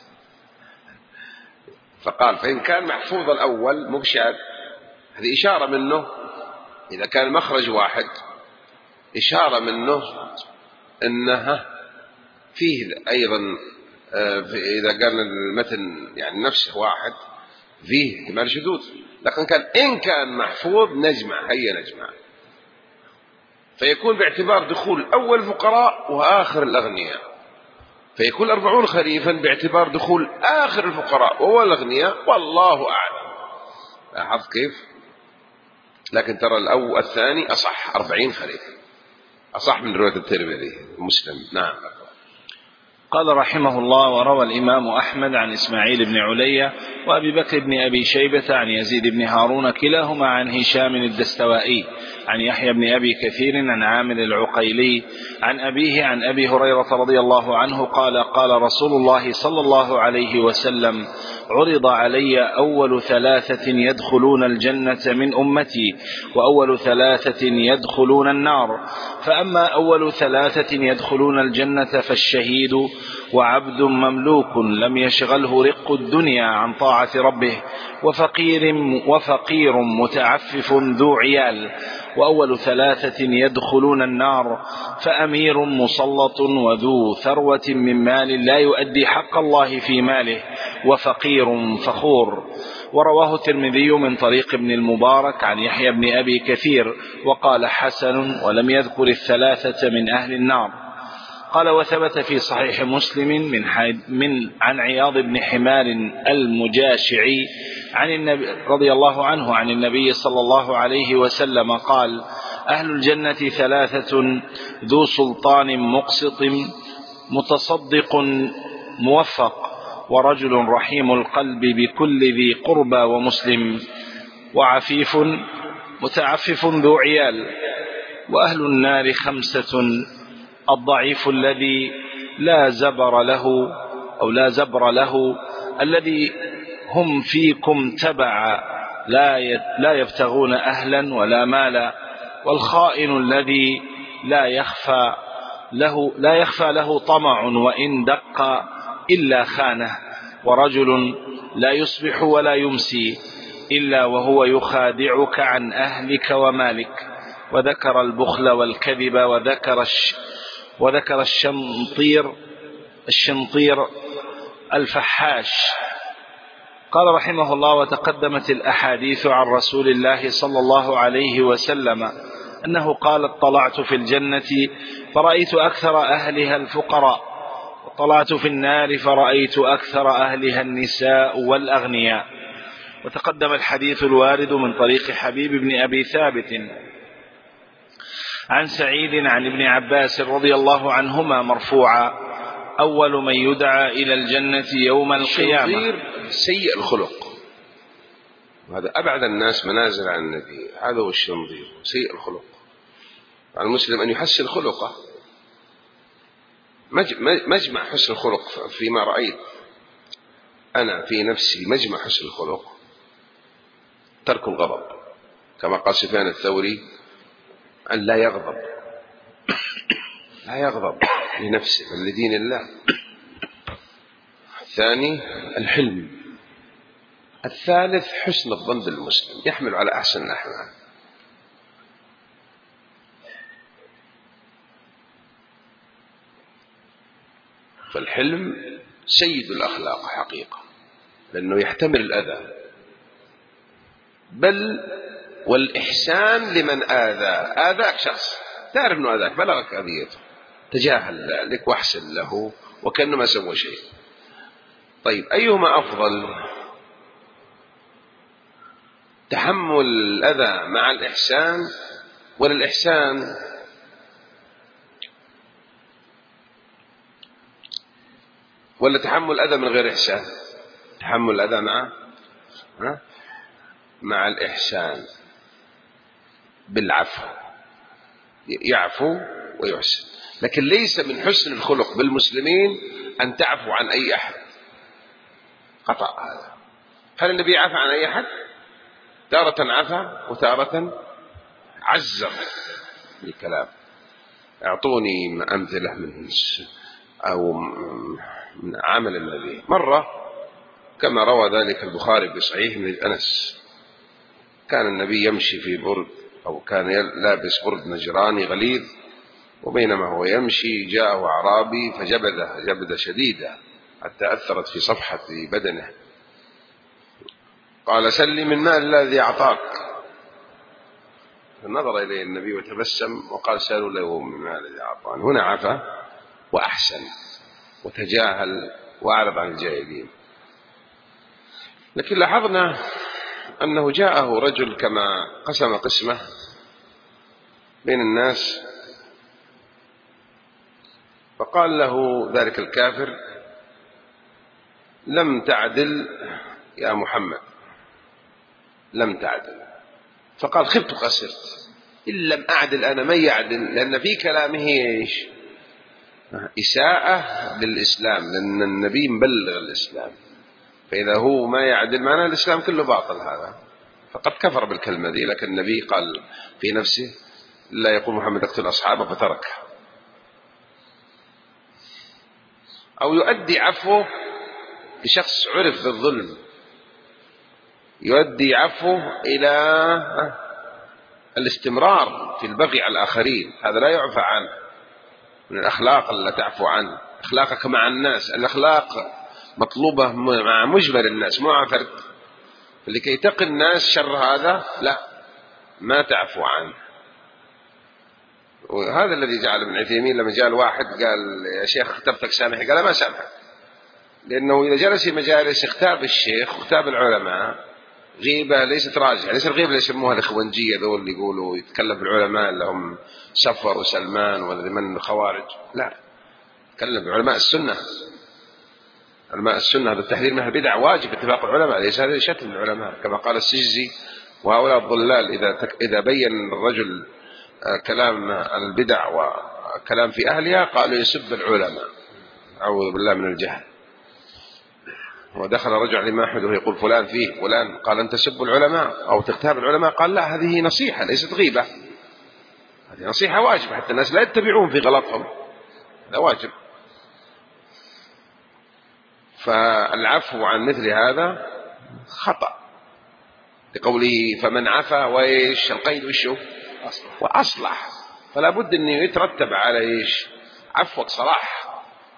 فقال فإن كان محفوظ الأول مبشر. هذه إشارة منه إذا كان مخرج واحد، إشارة منه أنها فيه أيضا إذا قال المتن يعني نفسه واحد فيه احتمال شذوذ، لكن كان إن كان محفوظ نجمع، هيا نجمع، فيكون باعتبار دخول أول الفقراء وآخر الأغنياء، فيكون أربعون خريفا باعتبار دخول آخر الفقراء وهو الأغنياء، والله أعلم. لاحظ كيف؟ لكن ترى الأول الثاني أصح، أربعين خريف أصح من رواية الترمذي مسلم. نعم. قال رحمه الله: وروى الإمام أحمد عن إسماعيل بن علية وأبي بكر بن أبي شيبة عن يزيد بن هارون كلاهما عن هشام الدستوائي عن يحيى بن أبي كثير عن عامر العقيلي عن أبيه عن أبي هريرة رضي الله عنه قال: قال رسول الله صلى الله عليه وسلم: عرض علي أول ثلاثة يدخلون الجنة من أمتي وأول ثلاثة يدخلون النار، فأما أول ثلاثة يدخلون الجنة فالشهيد وعبد مملوك لم يشغله رق الدنيا عن طاعة ربه، وفقير, وفقير متعفف ذو عيال، وأول ثلاثة يدخلون النار فأمير مسلط وذو ثروة من مال لا يؤدي حق الله في ماله، وفقير فخور. ورواه الترمذي من طريق ابن المبارك عن يحيى بن أبي كثير وقال حسن، ولم يذكر الثلاثة من أهل النار. قال وثبت في صحيح مسلم من, من عن عياض بن حمار المجاشعي عن النبي رضي الله عنه عن النبي صلى الله عليه وسلم قال: أهل الجنة ثلاثة: ذو سلطان مقسط متصدق موفق، ورجل رحيم القلب بكل ذي قربى ومسلم، وعفيف متعفف ذو عيال. وأهل النار خمسة: الضعيف الذي لا زبر له أو لا زبر له الذي هم فيكم تبعا لا يبتغون أهلا ولا مالا، والخائن الذي لا يخفى له لا يخفى له طمع وإن دق إلا خانه، ورجل لا يصبح ولا يمسي إلا وهو يخادعك عن أهلك ومالك. وذكر البخل والكذب، وذكر الش وذكر الشنطير الشنطير الفحاش. قال رحمه الله: وتقدمت الأحاديث عن رسول الله صلى الله عليه وسلم أنه قال: اطلعت في الجنة فرأيت أكثر أهلها الفقراء، وطلعت في النار فرأيت أكثر أهلها النساء والأغنياء. وتقدم الحديث الوارد من طريق حبيب بن أبي ثابت عن سعيد عن ابن عباس رضي الله عنهما مرفوعا: أول من يدعى إلى الجنة يوم القيامة سيء الخلق. هذا أبعد الناس منازل عن النبي، هذا هو الشنظير، سيء الخلق. على المسلم أن يحسن خلقه. مجمع حسن الخلق فيما رأيت أنا في نفسي، مجمع حسن الخلق ترك الغضب، كما قال سفيان الثوري: أن لا يغضب لا يغضب لنفسه بل لدين الله. الثاني الحلم. الثالث حسن الظن بالمسلم، يحمل على أحسن الأحوال. فالحلم سيد الأخلاق حقيقة، لأنه يحتمل الأذى، بل والإحسان لمن آذى. آذاك شخص تعرف أنه آذاك، بلغك أذيته، تجاهل ذلك واحسن له وكأنه ما سوى شيء. طيب أيهما أفضل؟ تحمل الأذى مع الإحسان ولا الإحسان ولا تحمل الأذى من غير إحسان؟ تحمل الأذى مع ها؟ مع الإحسان بالعفو، يعفو ويحسن. لكن ليس من حسن الخلق بالمسلمين أن تعفو عن أي أحد، خطأ هذا. هل النبي عفى عن أي أحد؟ تارة عفى وتارة عزر الكلام. أعطوني أمثلة من أو من عمل النبي. مرة كما روى ذلك البخاري بصحيح من أنس، كان النبي يمشي في برد أو كان لابس برد نجراني غليظ، وبينما هو يمشي جاءه أعرابي فجبده جبدة شديدة حتى أثرت في صفحة بدنه. قال: سل من مال الذي أعطاك. فنظر إليه النبي وتبسم وقال: سألوا له من مال الذي أعطاني. هنا عفا وأحسن وتجاهل وأعرض عن الجاهلين. لكن لاحظنا أنه جاءه رجل كما قسم قسمه بين الناس، فقال له ذلك الكافر: لم تعدل يا محمد، لم تعدل. فقال: خبت خسرت، إن لم أعدل أنا من يعدل؟ لأن في كلامه إيش؟ إساءة للإسلام، لأن النبي مبلغ الإسلام، فإذا هو ما يعدل معناه الإسلام كله باطل. هذا فقد كفر بالكلمة دي. لكن النبي قال في نفسه: لا يقول محمد اقتل أصحابه، فتركه. أو يؤدي عفوه لشخص عرف بالظلم، يؤدي عفوه إلى الاستمرار في البغي على الآخرين، هذا لا يعفى عنه من الأخلاق التي تعفو عنه. أخلاقك مع الناس، الأخلاق مطلوبة مع مجمل الناس مو مع فرد، لكي تقي الناس شر هذا لا ما تعفو عنه. وهذا الذي جعل ابن عثيمين لما جاء الواحد قال يا شيخ اختبتك سامحي، قال ما سامحك، لأنه إذا جلس في مجالس اختاب الشيخ واختاب العلماء غيبة ليست راجعة، ليس الغيبة اللي يسموها الإخوانجية ذول اللي يقولوا يتكلم في العلماء اللي هم سفر وسلمان ولا من الخوارج، لا، يتكلم في علماء السنة. علماء السنة هذا التحذير منها بدع واجب اتفاق العلماء، ليس هذا شتم العلماء كما قال السجزي وهؤلاء الضلال. إذا تك... إذا بين الرجل كلام عن البدع وكلام في أهلها قالوا يسب العلماء، أعوذ بالله من الجهل. ودخل رجل على الإمام أحمد وهو يقول فلان فيه فلان، قال أنت تسب العلماء أو تغتاب العلماء؟ قال لا، هذه نصيحة ليست غيبة، هذه نصيحة واجبة حتى الناس لا يتبعون في غلطهم، هذا واجب. فالعفو عن مثل هذا خطأ، لقوله فمن عفا وإيش القيد وشه وأصلح، فلا بد أن يترتب على إيش عفوك صلاح.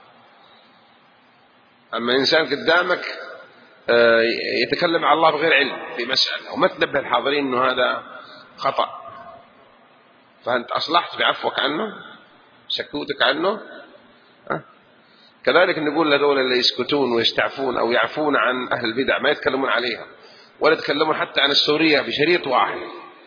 أما إنسان قدامك يتكلم على الله بغير علم في مسألة وما تنبه الحاضرين أنه هذا خطأ، فأنت أصلحت بعفوك عنه سكوتك عنه. أه؟ كذلك نقول لدول اللي يسكتون ويستعفون أو يعفون عن أهل البدع ما يتكلمون عليها، ولا يتكلمون حتى عن السورية بشريط واحد،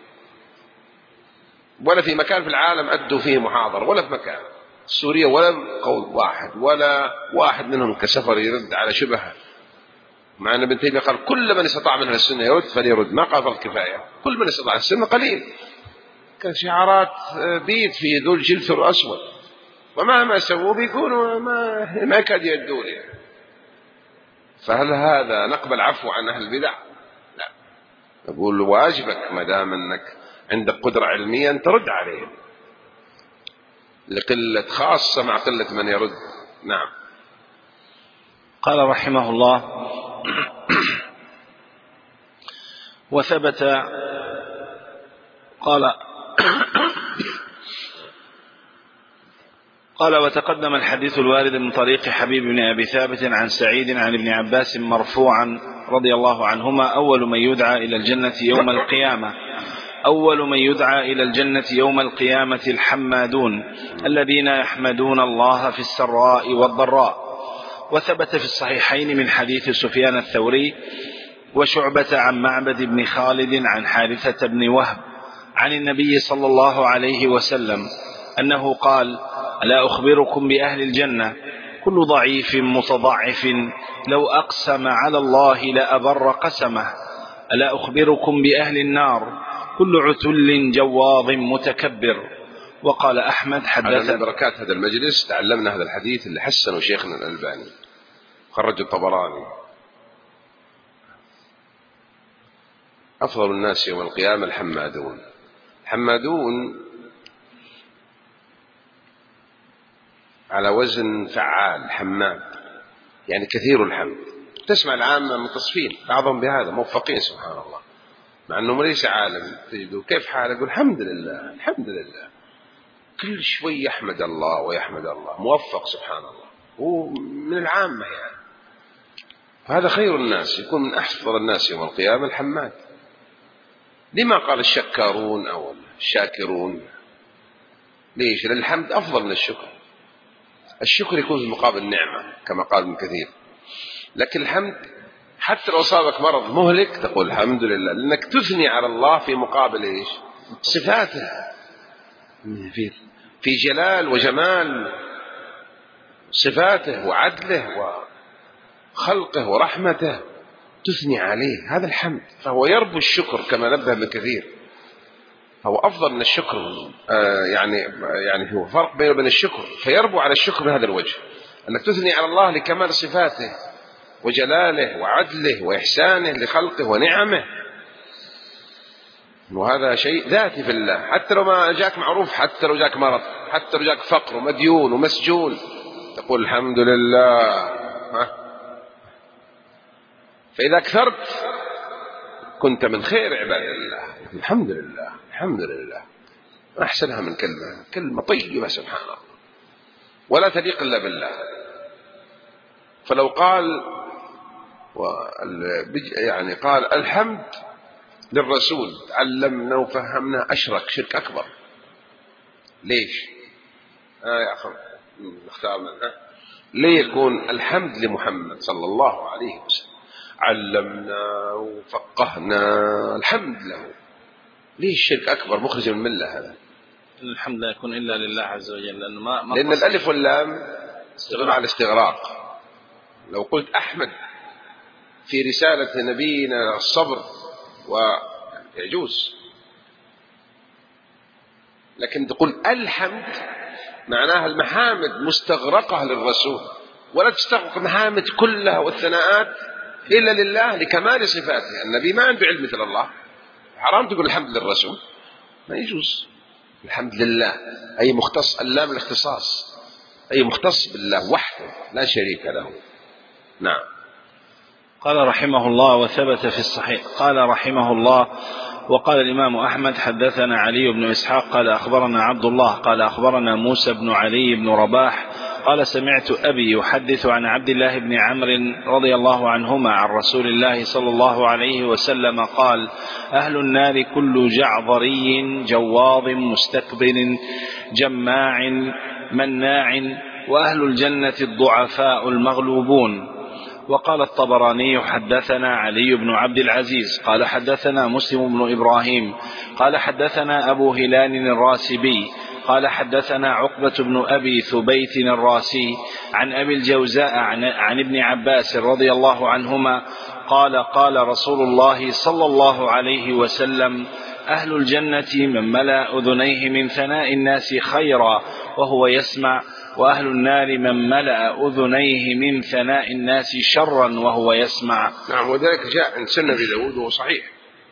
ولا في مكان في العالم أدوا فيه محاضرة، ولا في مكان السورية ولا قول واحد، ولا واحد منهم كسفر يرد على شبهة. مع أن ابن تيمية قال كل من استطاع من أهل السنة يرد فليرد، ما قال فرض كفاية، كل من استطاع. السنة قليل، كان شعارات بيت في ذو الجلث الأسود، ومهما سووا بيكونوا ما ما يكاد يدون يعني. فهل هذا نقبل عفو عن أهل البدع؟ لا، نقول واجبك ما دام أنك عندك قدرة علمية أن ترد عليهم، لقلة خاصة مع قلة من يرد. نعم. قال رحمه الله وثبت قال قال وتقدم الحديث الوارد من طريق حبيب بن أبي ثابت عن سعيد عن ابن عباس مرفوعا رضي الله عنهما أول من يدعى إلى الجنة يوم القيامة أول من يدعى إلى الجنة يوم القيامة الحمادون الذين يحمدون الله في السراء والضراء. وثبت في الصحيحين من حديث سفيان الثوري وشعبة عن معبد بن خالد عن حارثة بن وهب عن النبي صلى الله عليه وسلم أنه قال ألا أخبركم بأهل الجنة كل ضعيف متضعف لو أقسم على الله لأبر قسمه ألا أخبركم بأهل النار كل عتل جواظ متكبر. وقال أحمد حدثنا. على بركات هذا المجلس تعلمنا هذا الحديث اللي حسنه شيخنا الألباني خرج الطبراني. أفضل الناس يوم القيامة الحمادون. حمادون على وزن فعال، حماد يعني كثير الحمد. تسمع العامة متصفين بعضهم بهذا موفقين سبحان الله، مع أنه ليس عالم تجدوا كيف حاله يقول الحمد لله الحمد لله، كل شوي يحمد الله ويحمد الله، موفق سبحان الله، هو من العامة يعني. فهذا خير الناس، يكون من أحفظ الناس يوم القيامة الحماد. لما قال الشكارون أو الشاكرون؟ ليش؟ لأن الحمد أفضل من الشكر. الشكر يكون في مقابل النعمة كما قال ابن كثير، لكن الحمد حتى لو أصابك مرض مهلك تقول الحمد لله، لأنك تثني على الله في مقابل إيش؟ صفاته، في جلال وجمال صفاته وعدله وخلقه ورحمته تثني عليه، هذا الحمد. فهو يربو الشكر كما نبه ابن كثير، هو أفضل من الشكر. آه يعني يعني هو فرق بينه وبين الشكر، فيربو على الشكر بهذا الوجه، أنك تثني على الله لكمال صفاته وجلاله وعدله وإحسانه لخلقه ونعمه، وهذا شيء ذاتي في الله. حتى لو ما جاك معروف، حتى لو جاك مرض، حتى لو جاك فقر ومديون ومسجون، تقول الحمد لله. ها؟ فإذا أكثرت كنت من خير عباد الله. الحمد لله الحمد لله أحسنها من كلمة، كلمة طيبة سبحان الله ولا تليق إلا بالله. فلو قال يعني قال الحمد للرسول علمنا وفهمنا، أشرك شرك أكبر. ليش؟ آه يا أخي نختار منها. ليه يكون الحمد لمحمد صلى الله عليه وسلم علمنا وفقهنا، الحمد له. ليش الشرك أكبر مخرج من الملة هذا؟ الحمد لا يكون إلا لله عز وجل، لأنه ما, ما لأن الألف واللام تدل على الاستغراق. لو قلت أحمد في رسالة نبينا الصبر ويجوز، لكن تقول الحمد معناها المحامد مستغرقة للرسول، ولا تستغرق المحامد كلها والثناءات إلا لله لكمال صفاته. النبي ما عنده علم مثل الله، حرام تقول الحمد للرسول، ما يجوز. الحمد لله أي مختص، اللام الاختصاص، أي مختص بالله وحده لا شريك له. نعم. قال رحمه الله وثبت في الصحيح. قال رحمه الله وقال الإمام أحمد حدثنا علي بن إسحاق قال أخبرنا عبد الله قال أخبرنا موسى بن علي بن رباح قال سمعت أبي يحدث عن عبد الله بن عمرو رضي الله عنهما عن رسول الله صلى الله عليه وسلم قال أهل النار كل جعظري جواظ مستكبر جماع مناع، وأهل الجنة الضعفاء المغلوبون. وقال الطبراني حدثنا علي بن عبد العزيز قال حدثنا مسلم بن إبراهيم قال حدثنا أبو هلال الراسبي قال حدثنا عقبة بن أبي ثبيت الراسي عن أبي الجوزاء عن, عن ابن عباس رضي الله عنهما قال قال رسول الله صلى الله عليه وسلم أهل الجنة من ملأ أذنيه من ثناء الناس خيرا وهو يسمع، وأهل النار من ملأ أذنيه من ثناء الناس شرا وهو يسمع. نعم. وذلك جاء عند سنة أبي داود وهو صحيح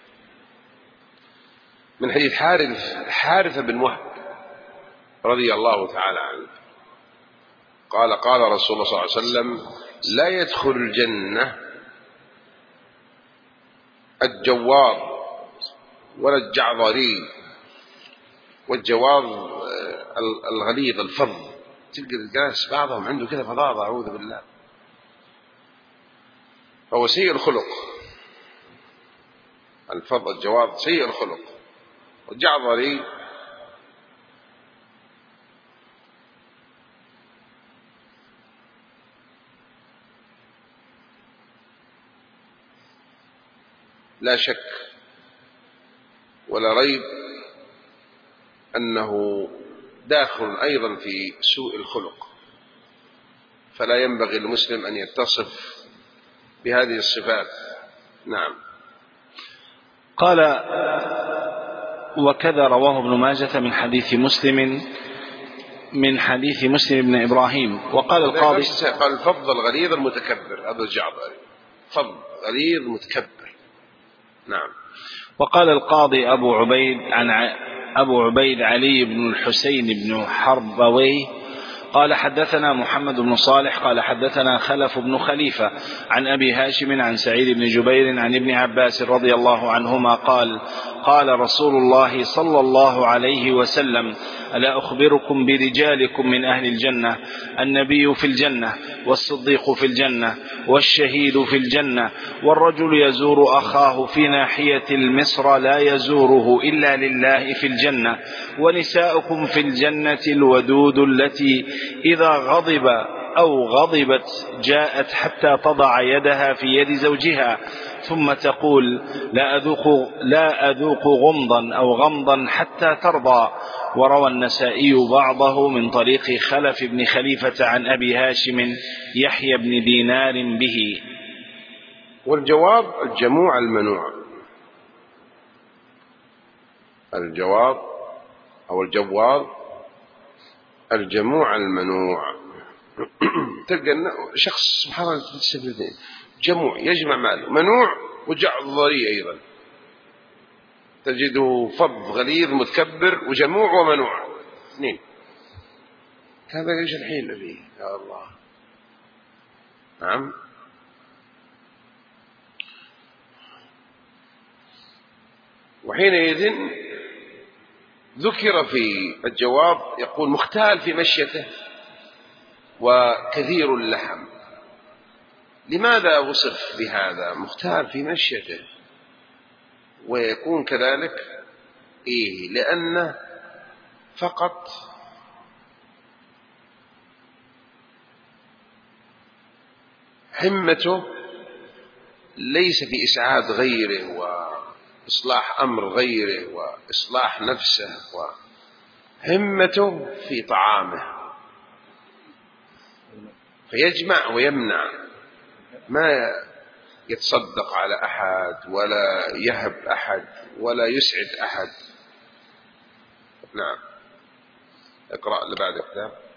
من حديث حارث حارث بن وهب رضي الله تعالى عنه قال قال رسول الله صلى الله عليه وسلم لا يدخل الجنة الجوار ولا الجعظري. والجوار الغليظ الفظ، تلقى الناس بعضهم عنده كذا فظاظة أعوذ بالله، فهو سيء الخلق. الفظ الجوار سيء الخلق، والجعظري لا شك ولا ريب أنه داخل أيضا في سوء الخلق، فلا ينبغي للمسلم أن يتصف بهذه الصفات. نعم. قال وكذا رواه ابن ماجة من حديث مسلم من حديث مسلم بن إبراهيم. وقال القاضي قال الفضل الغليظ المتكبر، هذا الجعبري فضل غليظ متكبر. نعم. وقال القاضي أبو عبيد عن أبو عبيد علي بن الحسين بن حربوي قال حدثنا محمد بن صالح قال حدثنا خلف بن خليفة عن أبي هاشم عن سعيد بن جبير عن ابن عباس رضي الله عنهما قال قال رسول الله صلى الله عليه وسلم ألا أخبركم برجالكم من أهل الجنة؟ النبي في الجنة، والصديق في الجنة، والشهيد في الجنة، والرجل يزور أخاه في ناحية المصر لا يزوره إلا لله في الجنة، ونساؤكم في الجنة الودود التي إذا غضب أو غضبت جاءت حتى تضع يدها في يد زوجها ثم تقول لا أذوق, لا أذوق غمضا أو غمضا حتى ترضى. وروى النسائي بعضه من طريق خلف بن خليفة عن أبي هاشم يحيى بن دينار به. والجواب الجموع المنوع، الجواب أو الجواب الجموع المنوع. تلقى شخص سبحان الله جموع يجمع ماله، منوع وجعظري أيضا، تجده فظ غليظ متكبر وجموع ومنوع اثنين. هذا ايش الحين نبيه يا الله. نعم. وحينئذ ذكر في الجواب يقول مختال في مشيته وكثير اللحم. لماذا وصف بهذا مختال في مشيته ويكون كذلك؟ إيه لأنه فقط همته ليس في إسعاد غيره وإصلاح أمر غيره وإصلاح نفسه، وهمته في طعامه، فيجمع ويمنع، ما يتصدق على أحد ولا يهب أحد ولا يسعد أحد. نعم. اقرأ اللي بعد الكتاب.